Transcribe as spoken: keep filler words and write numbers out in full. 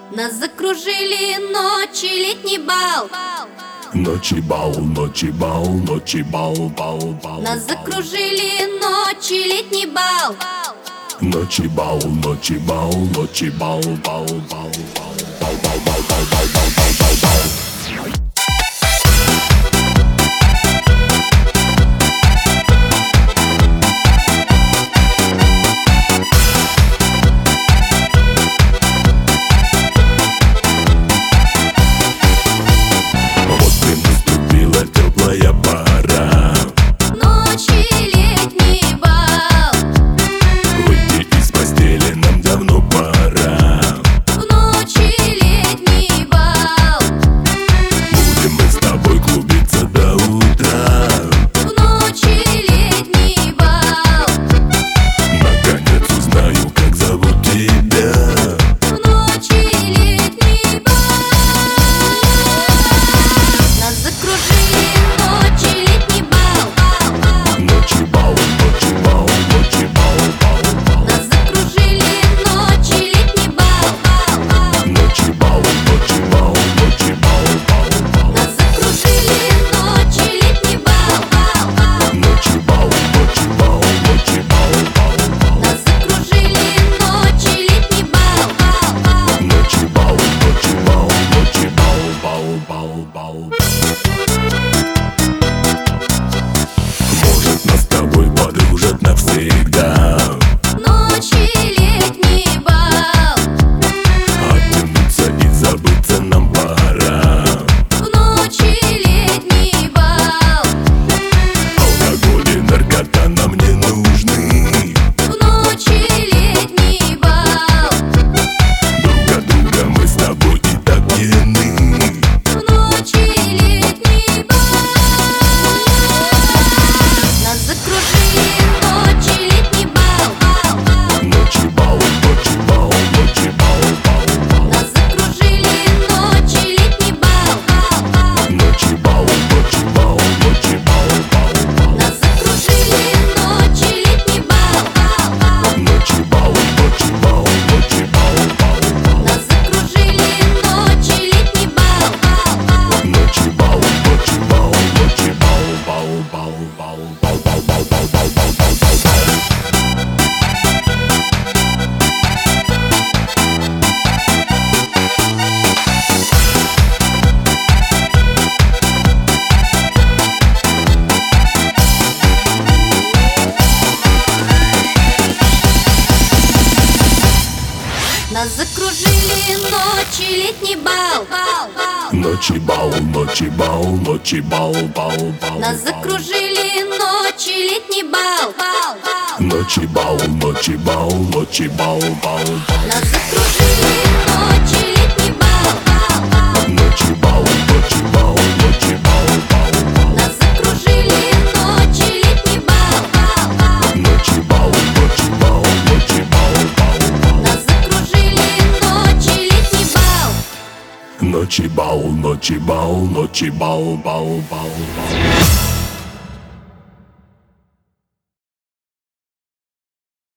Нас закружили ночи, летний бал. Ночи бал, ночи бал, ночи бал, бал, бал. Нас закружили ночи, летний бал. Ночи бал, ночи бал, ночи бал, бал, бал, бал, бал, бал, бал, бал, бал, бал, бал, бал. Может, нас с тобой подружат навсегда. Ночи, летний бал. Оттянуться и забыться нам пора. В ночи, летний бал. Алкоголь и наркота нам не нужны. В ночи, летний бал. Друг от друга мы с тобой и так пьяны. В ночи, летний бал. Нас закружили ночи, летний бал. Ночи бал, ночи бал, ночи бал, бал, бал. Нас закружили ночи, летний бал. Ночи бал, ночи бал, ночи бал, бал, бал. Нас закружили ночи, летний бал. Ночи бал, ночи бал, ночи бал, бал, бал. Нас закружили ночи, летний бал. Ночи бал, ночи бал, ночи бал, бал, бал, бал, бал, бал, бал, бал, бал, бал, бал, бал. Нас закружили ночи, летний бал. Ночи бал, ночи бал, ночи бал, бал, бал. Нас закружили ночи, летний бал. Ночи бал, ночи бал, ночи бал, бал, бал. Нас закружили ночи, летний бал. Ночи бал, ночи бал, ночи бал, бал, бал. Нас закружили ночи, летний бал. Ночи бал, ночи бал, ночи бал, бал, бал. Нас закружили ночи, летний бал. Ночи бал, ночи бал, ночи бал, бал, бал, бал.